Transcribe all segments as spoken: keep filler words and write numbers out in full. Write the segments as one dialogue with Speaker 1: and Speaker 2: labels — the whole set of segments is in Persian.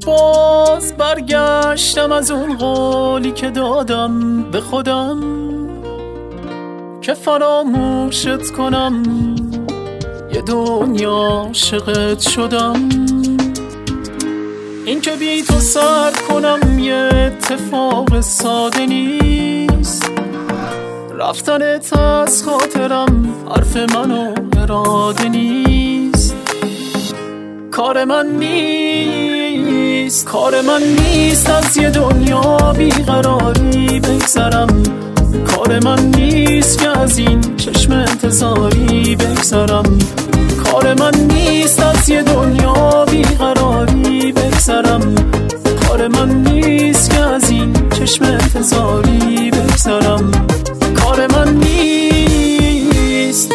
Speaker 1: باز برگشتم از اون قولی که دادم به خودم که فراموشت کنم، یه دنیا عاشقت شدم. این که بی تو سر کنم یه اتفاق ساده نیست، رفتنت از خاطرم حرف منو اراده نیست. کار من نیست، کار من نیست از یه دنیا بیقراری بگذرم. کار من نیست که از این چشم انتظاری بگذرم. کار من نیست از یه دنیا بیقراری بگذرم. کار من نیست که از این چشم انتظاری بگذرم. کار من نیست.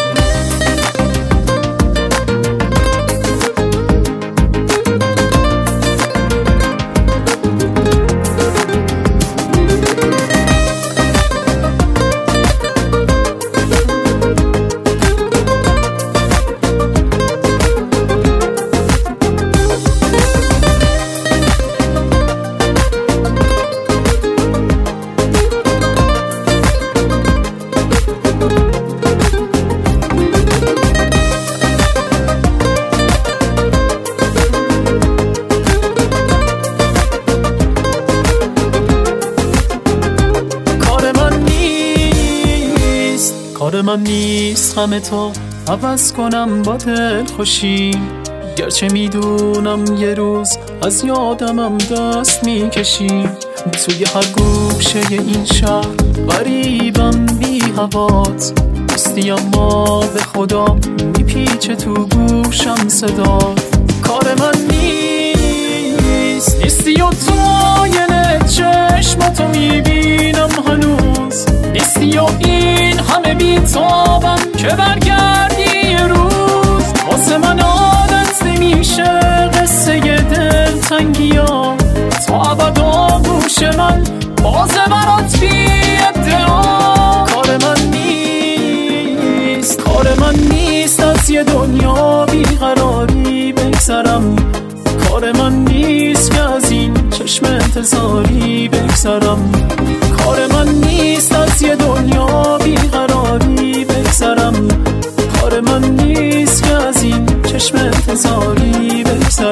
Speaker 1: کار من نیست غم تو عوض کنم با دل خوشی، گرچه میدونم یه روز از یادمم دست میکشی. توی هر گوشه این شهر غریبم بی هوات نیستی، اما به خدا میپیچه تو گوشم صدات. کار من نیست، نیستی و تو آینه چشماتو میبینم هنوز، نیستی و این همه بیتابم که برگردی یه روز. واسه من عادت نمیشه قصه دلتنگی ها، تا ابدا گوش من بازه برات بی ادعا. کار من نیست، کار من نیست از یه دنیا بیقراری بگذرم. کار من نیست که از این چشم انتظاری بگذرم. کار من نیست از یه دنیا بیقراری بگذرم. کار من نیست که از این چشم انتظاری بگذرم.